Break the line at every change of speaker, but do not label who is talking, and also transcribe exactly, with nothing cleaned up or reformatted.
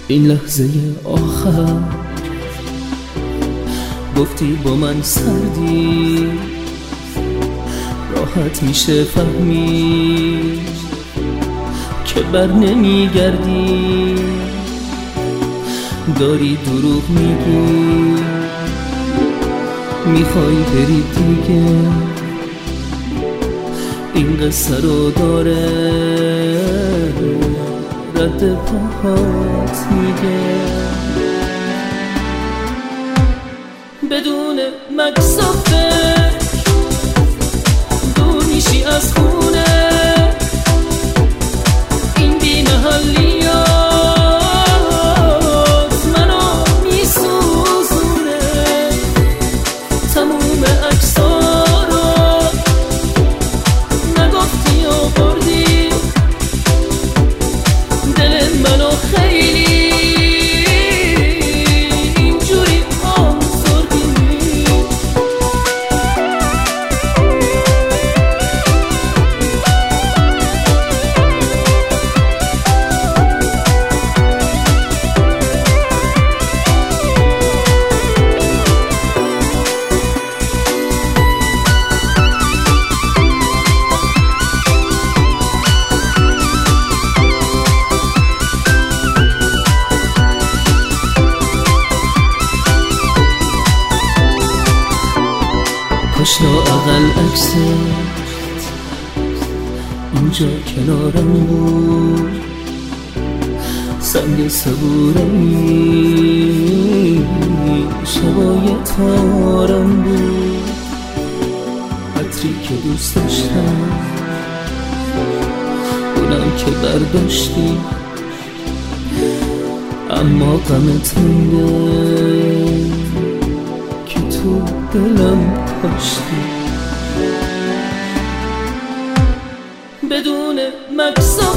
این لحظه آخر گفتی با من سردی، راحت میشه فهمید که بر نمیگردی. داری دروغ میگی، میخوای بری دیگه. این قصه رو داره رد پاهات میگه. بدون مکس و فکر دور میشی از خونه. این بی محلیات منو میسوزونه. تموم عکس‌ها رو نگفتی و بردی دل منو خیلی اینجوری آزردی. کاش لااقل عکست اینجا کنارم بود. سنگ صبورمی شبای تارم بود. عطری که دوست داشتم اونم که برداشتی. اما غمت مونده که تو دلم داشتی. بدون مکس